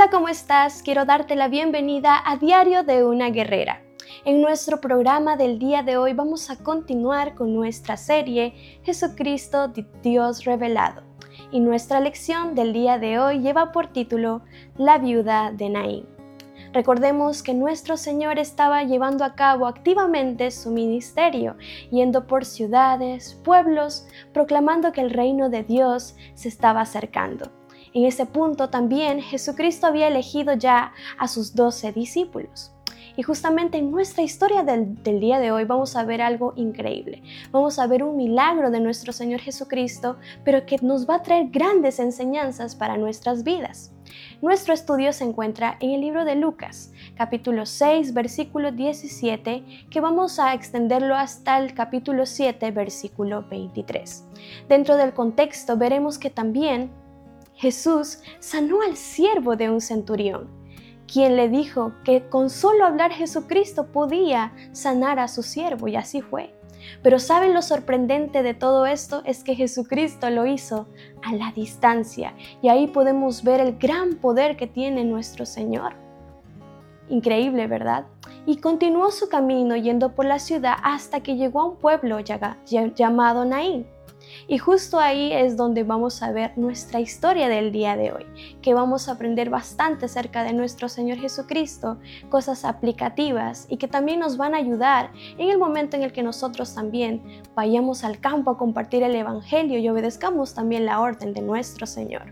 Hola, ¿cómo estás? Quiero darte la bienvenida a Diario de una Guerrera. En nuestro programa del día de hoy vamos a continuar con nuestra serie Jesucristo, Dios revelado. Y nuestra lección del día de hoy lleva por título La viuda de Naín. Recordemos que nuestro Señor estaba llevando a cabo activamente su ministerio, yendo por ciudades, pueblos, proclamando que el reino de Dios se estaba acercando. En ese punto también Jesucristo había elegido ya a sus 12 discípulos. Y justamente en nuestra historia del día de hoy vamos a ver algo increíble. Vamos a ver un milagro de nuestro Señor Jesucristo, pero que nos va a traer grandes enseñanzas para nuestras vidas. Nuestro estudio se encuentra en el libro de Lucas, capítulo 6, versículo 17, que vamos a extenderlo hasta el capítulo 7, versículo 23. Dentro del contexto veremos que también Jesús sanó al siervo de un centurión, quien le dijo que con solo hablar Jesucristo podía sanar a su siervo, y así fue. Pero ¿saben lo sorprendente de todo esto? Es que Jesucristo lo hizo a la distancia, y ahí podemos ver el gran poder que tiene nuestro Señor. Increíble, ¿verdad? Y continuó su camino yendo por la ciudad hasta que llegó a un pueblo llamado Naín. Y justo ahí es donde vamos a ver nuestra historia del día de hoy, que vamos a aprender bastante acerca de nuestro Señor Jesucristo, cosas aplicativas y que también nos van a ayudar en el momento en el que nosotros también vayamos al campo a compartir el Evangelio y obedezcamos también la orden de nuestro Señor.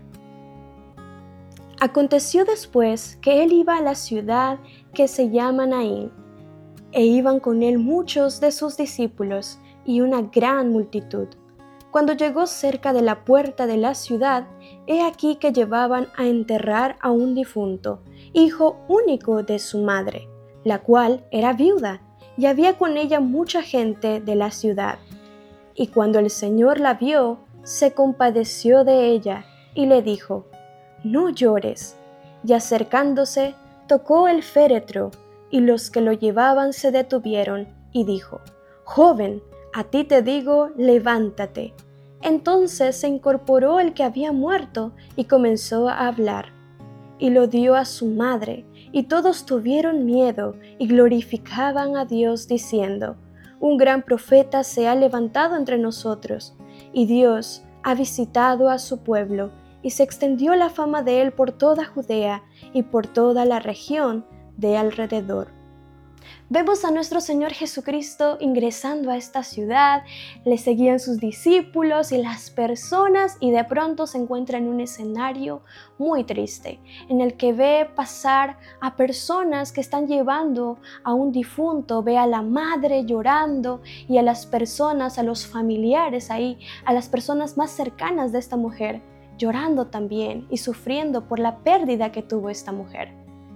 Aconteció después que él iba a la ciudad que se llama Naín, e iban con él muchos de sus discípulos y una gran multitud. Cuando llegó cerca de la puerta de la ciudad, he aquí que llevaban a enterrar a un difunto, hijo único de su madre, la cual era viuda, y había con ella mucha gente de la ciudad. Y cuando el Señor la vio, se compadeció de ella, y le dijo: «No llores». Y acercándose, tocó el féretro, y los que lo llevaban se detuvieron, y dijo: «Joven, a ti te digo, levántate». Entonces se incorporó el que había muerto y comenzó a hablar. Y lo dio a su madre, y todos tuvieron miedo y glorificaban a Dios diciendo: «Un gran profeta se ha levantado entre nosotros, y Dios ha visitado a su pueblo». Y se extendió la fama de él por toda Judea y por toda la región de alrededor. Vemos a nuestro Señor Jesucristo ingresando a esta ciudad, le seguían sus discípulos y las personas, y de pronto se encuentra en un escenario muy triste, en el que ve pasar a personas que están llevando a un difunto, ve a la madre llorando y a las personas, a los familiares ahí, a las personas más cercanas de esta mujer, llorando también y sufriendo por la pérdida que tuvo esta mujer.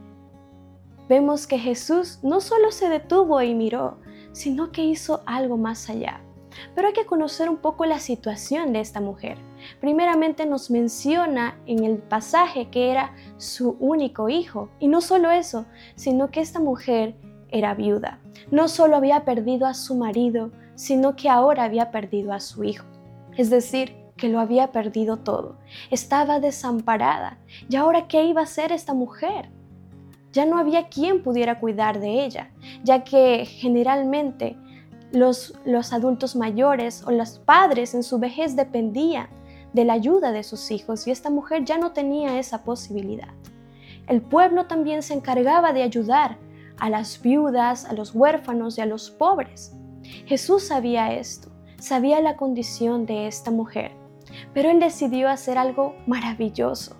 Vemos que Jesús no solo se detuvo y miró, sino que hizo algo más allá. Pero hay que conocer un poco la situación de esta mujer. Primeramente nos menciona en el pasaje que era su único hijo. Y no solo eso, sino que esta mujer era viuda. No solo había perdido a su marido, sino que ahora había perdido a su hijo. Es decir, que lo había perdido todo. Estaba desamparada. ¿Y ahora qué iba a hacer esta mujer? Ya no había quien pudiera cuidar de ella, ya que generalmente los adultos mayores o los padres en su vejez dependían de la ayuda de sus hijos, y esta mujer ya no tenía esa posibilidad. El pueblo también se encargaba de ayudar a las viudas, a los huérfanos y a los pobres. Jesús sabía esto, sabía la condición de esta mujer, pero él decidió hacer algo maravilloso.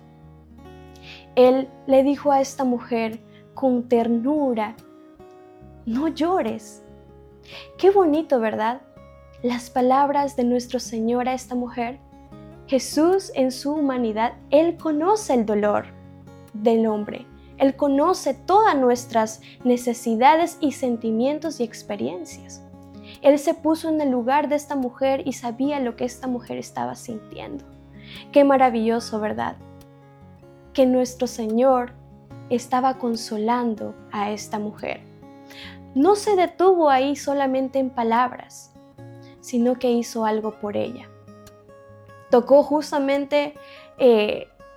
Él le dijo a esta mujer con ternura: «No llores». Qué bonito, ¿verdad? Las palabras de nuestro Señor a esta mujer. Jesús en su humanidad, Él conoce el dolor del hombre. Él conoce todas nuestras necesidades y sentimientos y experiencias. Él se puso en el lugar de esta mujer y sabía lo que esta mujer estaba sintiendo. Qué maravilloso, ¿verdad? Que nuestro Señor estaba consolando a esta mujer. No se detuvo ahí solamente en palabras, sino que hizo algo por ella. Tocó justamente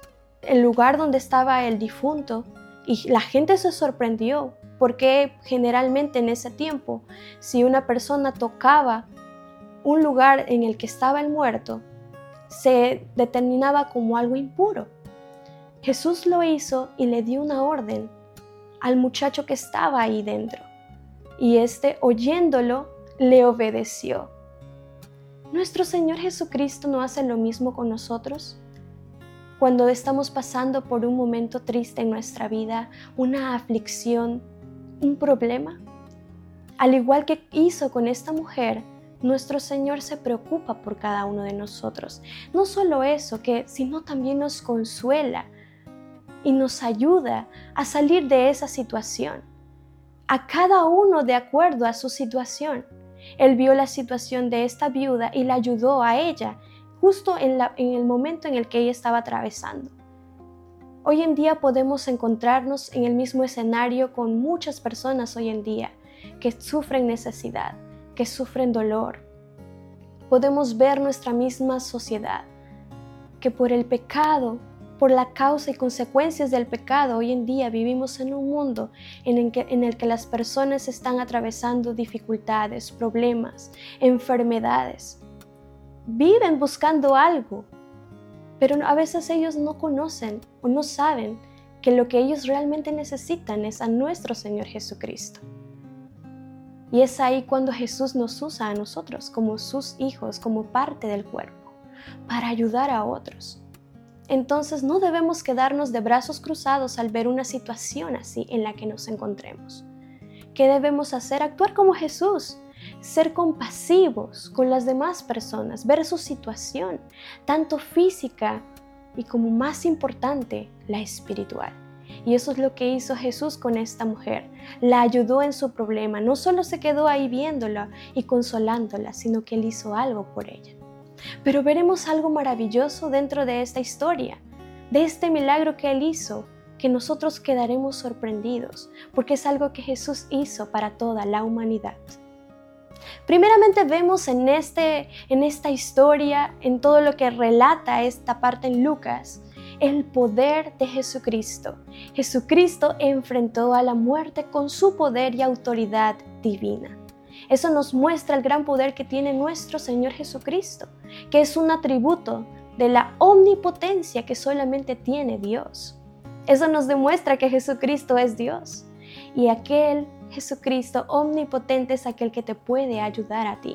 el lugar donde estaba el difunto y la gente se sorprendió porque generalmente en ese tiempo, si una persona tocaba un lugar en el que estaba el muerto, se determinaba como algo impuro. Jesús lo hizo y le dio una orden al muchacho que estaba ahí dentro, y éste, oyéndolo, le obedeció. ¿Nuestro Señor Jesucristo no hace lo mismo con nosotros? Cuando estamos pasando por un momento triste en nuestra vida, una aflicción, un problema, al igual que hizo con esta mujer, nuestro Señor se preocupa por cada uno de nosotros. No solo eso, sino también nos consuela y nos ayuda a salir de esa situación, a cada uno de acuerdo a su situación. Él vio la situación de esta viuda y la ayudó a ella justo en el momento en el que ella estaba atravesando. Hoy en día podemos encontrarnos en el mismo escenario con muchas personas hoy en día que sufren necesidad, que sufren dolor. Podemos ver nuestra misma sociedad, que por el pecado, por la causa y consecuencias del pecado, hoy en día vivimos en un mundo en el que las personas están atravesando dificultades, problemas, enfermedades. Viven buscando algo, pero a veces ellos no conocen o no saben que lo que ellos realmente necesitan es a nuestro Señor Jesucristo. Y es ahí cuando Jesús nos usa a nosotros como sus hijos, como parte del cuerpo, para ayudar a otros. Entonces no debemos quedarnos de brazos cruzados al ver una situación así en la que nos encontremos. ¿Qué debemos hacer? Actuar como Jesús, ser compasivos con las demás personas, ver su situación, tanto física y como más importante, la espiritual. Y eso es lo que hizo Jesús con esta mujer. La ayudó en su problema. No solo se quedó ahí viéndola y consolándola, sino que Él hizo algo por ella. Pero veremos algo maravilloso dentro de esta historia, de este milagro que Él hizo, que nosotros quedaremos sorprendidos, porque es algo que Jesús hizo para toda la humanidad. Primeramente vemos en esta historia, en todo lo que relata esta parte en Lucas, el poder de Jesucristo. Jesucristo enfrentó a la muerte con su poder y autoridad divina. Eso nos muestra el gran poder que tiene nuestro Señor Jesucristo, que es un atributo de la omnipotencia que solamente tiene Dios. Eso nos demuestra que Jesucristo es Dios, y aquel Jesucristo omnipotente es aquel que te puede ayudar a ti.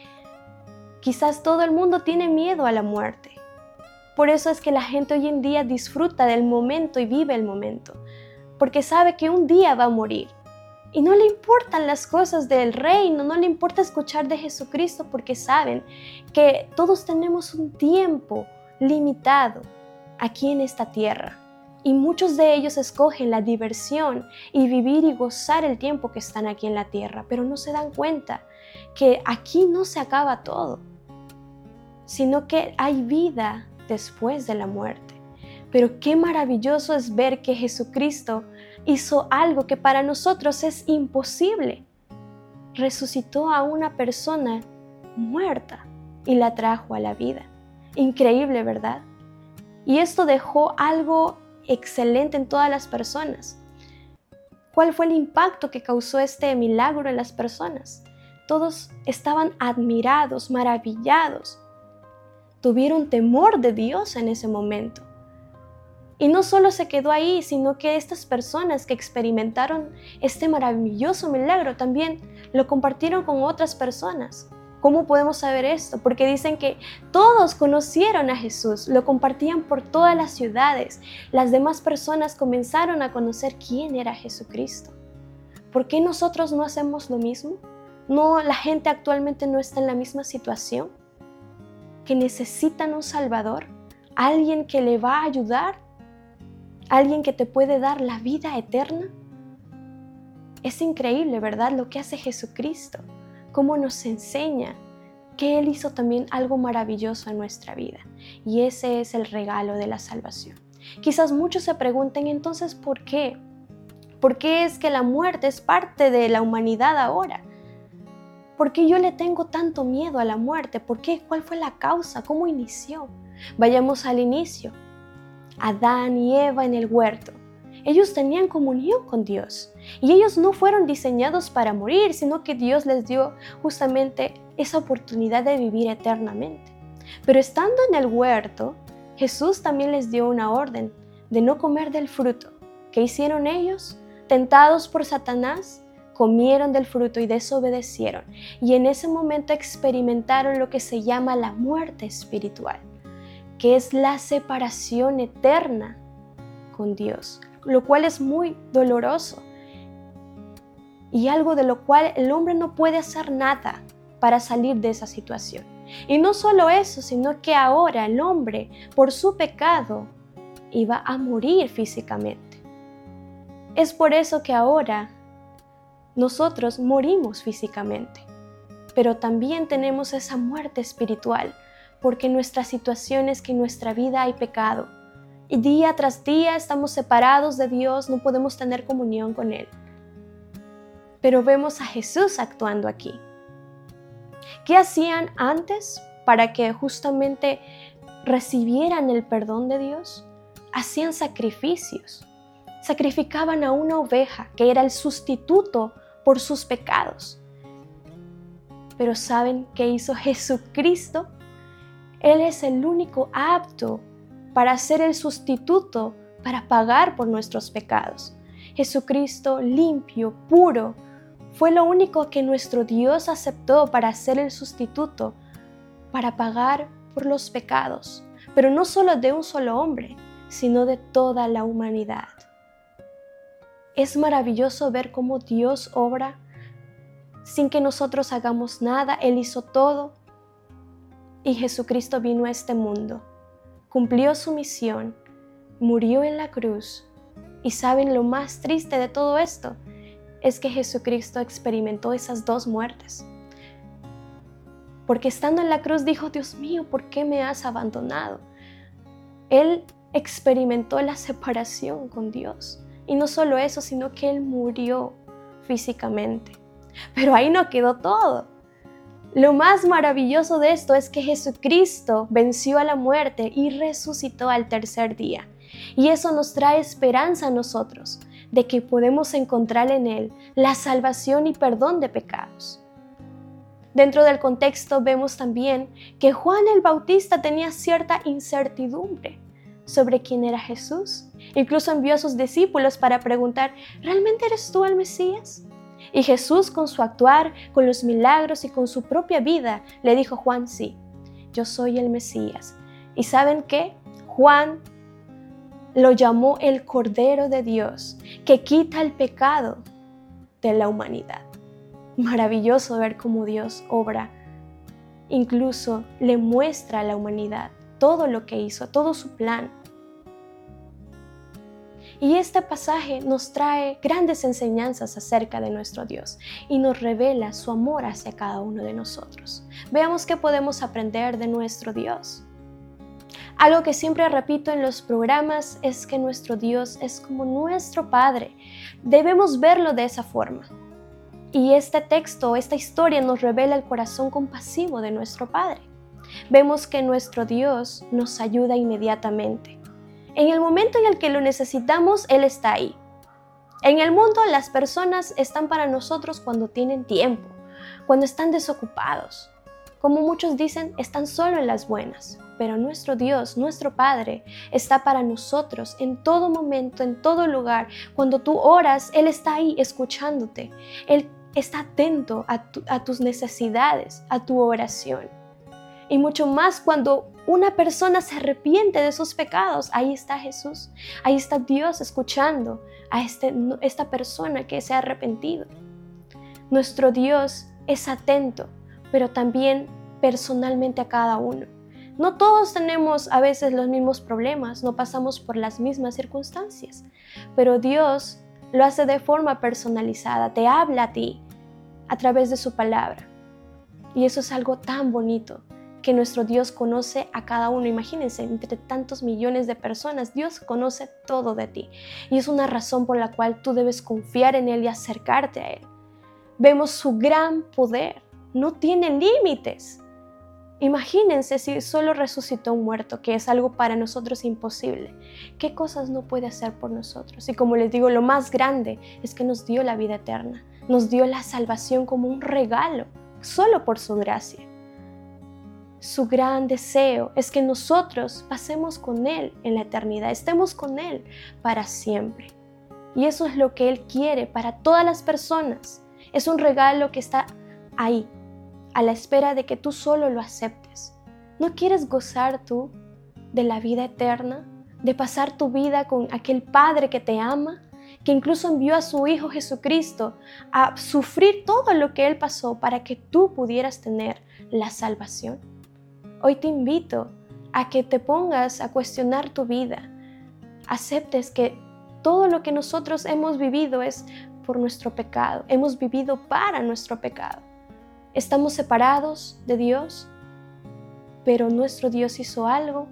Quizás todo el mundo tiene miedo a la muerte. Por eso es que la gente hoy en día disfruta del momento y vive el momento, porque sabe que un día va a morir. Y no le importan las cosas del reino, no le importa escuchar de Jesucristo, porque saben que todos tenemos un tiempo limitado aquí en esta tierra. Y muchos de ellos escogen la diversión y vivir y gozar el tiempo que están aquí en la tierra, pero no se dan cuenta que aquí no se acaba todo, sino que hay vida después de la muerte. Pero qué maravilloso es ver que Jesucristo hizo algo que para nosotros es imposible. Resucitó a una persona muerta y la trajo a la vida. Increíble, ¿verdad? Y esto dejó algo excelente en todas las personas. ¿Cuál fue el impacto que causó este milagro en las personas? Todos estaban admirados, maravillados. Tuvieron temor de Dios en ese momento. Y no solo se quedó ahí, sino que estas personas que experimentaron este maravilloso milagro también lo compartieron con otras personas. ¿Cómo podemos saber esto? Porque dicen que todos conocieron a Jesús, lo compartían por todas las ciudades. Las demás personas comenzaron a conocer quién era Jesucristo. ¿Por qué nosotros no hacemos lo mismo? ¿No, la gente actualmente no está en la misma situación? ¿Que necesitan un Salvador? ¿Alguien que le va a ayudar? ¿Alguien que te puede dar la vida eterna? Es increíble, ¿verdad? Lo que hace Jesucristo, cómo nos enseña que Él hizo también algo maravilloso en nuestra vida. Y ese es el regalo de la salvación. Quizás muchos se pregunten entonces, ¿por qué? ¿Por qué es que la muerte es parte de la humanidad ahora? ¿Por qué yo le tengo tanto miedo a la muerte? ¿Por qué? ¿Cuál fue la causa? ¿Cómo inició? Vayamos al inicio. Adán y Eva en el huerto. Ellos tenían comunión con Dios y ellos no fueron diseñados para morir, sino que Dios les dio justamente esa oportunidad de vivir eternamente. Pero estando en el huerto, Jesús también les dio una orden de no comer del fruto. ¿Qué hicieron ellos? Tentados por Satanás, comieron del fruto y desobedecieron. Y en ese momento experimentaron lo que se llama la muerte espiritual, que es la separación eterna con Dios, lo cual es muy doloroso y algo de lo cual el hombre no puede hacer nada para salir de esa situación. Y no solo eso, sino que ahora el hombre, por su pecado, iba a morir físicamente. Es por eso que ahora nosotros morimos físicamente, pero también tenemos esa muerte espiritual, porque nuestra situación es que en nuestra vida hay pecado. Y día tras día estamos separados de Dios, no podemos tener comunión con Él. Pero vemos a Jesús actuando aquí. ¿Qué hacían antes para que justamente recibieran el perdón de Dios? Hacían sacrificios. Sacrificaban a una oveja que era el sustituto por sus pecados. Pero ¿saben qué hizo Jesucristo? Él es el único apto para ser el sustituto, para pagar por nuestros pecados. Jesucristo limpio, puro, fue lo único que nuestro Dios aceptó para ser el sustituto, para pagar por los pecados, pero no solo de un solo hombre, sino de toda la humanidad. Es maravilloso ver cómo Dios obra sin que nosotros hagamos nada. Él hizo todo y Jesucristo vino a este mundo, cumplió su misión, murió en la cruz. Y ¿saben lo más triste de todo esto? Es que Jesucristo experimentó esas dos muertes. Porque estando en la cruz dijo: Dios mío, ¿por qué me has abandonado? Él experimentó la separación con Dios. Y no solo eso, sino que Él murió físicamente. Pero ahí no quedó todo. Lo más maravilloso de esto es que Jesucristo venció a la muerte y resucitó al tercer día. Y eso nos trae esperanza a nosotros, de que podemos encontrar en Él la salvación y perdón de pecados. Dentro del contexto vemos también que Juan el Bautista tenía cierta incertidumbre sobre quién era Jesús. Incluso envió a sus discípulos para preguntar: ¿realmente eres tú el Mesías? Y Jesús, con su actuar, con los milagros y con su propia vida, le dijo a Juan: sí, yo soy el Mesías. ¿Y saben qué? Juan lo llamó el Cordero de Dios, que quita el pecado de la humanidad. Maravilloso ver cómo Dios obra. Incluso le muestra a la humanidad todo lo que hizo, todo su plan. Y este pasaje nos trae grandes enseñanzas acerca de nuestro Dios y nos revela su amor hacia cada uno de nosotros. Veamos qué podemos aprender de nuestro Dios. Algo que siempre repito en los programas es que nuestro Dios es como nuestro Padre. Debemos verlo de esa forma. Y este texto, esta historia nos revela el corazón compasivo de nuestro Padre. Vemos que nuestro Dios nos ayuda inmediatamente. En el momento en el que lo necesitamos, Él está ahí. En el mundo, las personas están para nosotros cuando tienen tiempo, cuando están desocupados. Como muchos dicen, están solo en las buenas. Pero nuestro Dios, nuestro Padre, está para nosotros en todo momento, en todo lugar. Cuando tú oras, Él está ahí escuchándote. Él está atento a tus necesidades, a tu oración. Y mucho más cuando una persona se arrepiente de sus pecados, ahí está Jesús. Ahí está Dios escuchando a esta persona que se ha arrepentido. Nuestro Dios es atento, pero también personalmente a cada uno. No todos tenemos a veces los mismos problemas, no pasamos por las mismas circunstancias, pero Dios lo hace de forma personalizada, te habla a ti a través de su palabra. Y eso es algo tan bonito, que nuestro Dios conoce a cada uno. Imagínense, entre tantos millones de personas, Dios conoce todo de ti. Y es una razón por la cual tú debes confiar en Él y acercarte a Él. Vemos su gran poder, no tiene límites. Imagínense si solo resucitó un muerto, que es algo para nosotros imposible. ¿Qué cosas no puede hacer por nosotros? Y como les digo, lo más grande es que nos dio la vida eterna. Nos dio la salvación como un regalo, solo por su gracia. Su gran deseo es que nosotros pasemos con Él en la eternidad, estemos con Él para siempre. Y eso es lo que Él quiere para todas las personas. Es un regalo que está ahí, a la espera de que tú solo lo aceptes. ¿No quieres gozar tú de la vida eterna? ¿De pasar tu vida con aquel Padre que te ama? Que incluso envió a su Hijo Jesucristo a sufrir todo lo que Él pasó para que tú pudieras tener la salvación. Hoy te invito a que te pongas a cuestionar tu vida. Aceptes que todo lo que nosotros hemos vivido es por nuestro pecado. Hemos vivido para nuestro pecado. Estamos separados de Dios, pero nuestro Dios hizo algo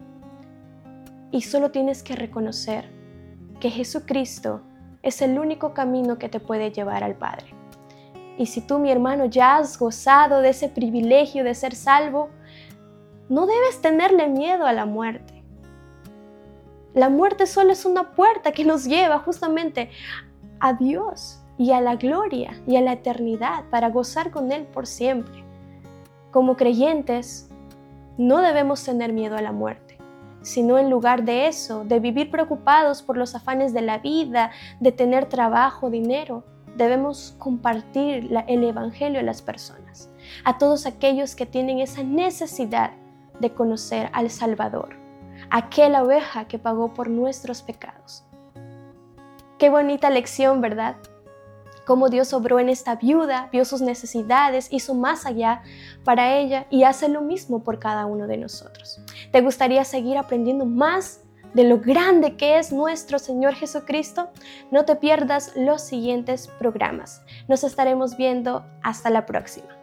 y solo tienes que reconocer que Jesucristo es el único camino que te puede llevar al Padre. Y si tú, mi hermano, ya has gozado de ese privilegio de ser salvo, no debes tenerle miedo a la muerte. La muerte solo es una puerta que nos lleva justamente a Dios y a la gloria y a la eternidad para gozar con Él por siempre. Como creyentes, no debemos tener miedo a la muerte, sino en lugar de eso, de vivir preocupados por los afanes de la vida, de tener trabajo, dinero, debemos compartir el Evangelio a las personas, a todos aquellos que tienen esa necesidad de conocer al Salvador, aquella oveja que pagó por nuestros pecados. Qué bonita lección, ¿verdad? Cómo Dios obró en esta viuda, vio sus necesidades, hizo más allá para ella y hace lo mismo por cada uno de nosotros. ¿Te gustaría seguir aprendiendo más de lo grande que es nuestro Señor Jesucristo? No te pierdas los siguientes programas. Nos estaremos viendo hasta la próxima.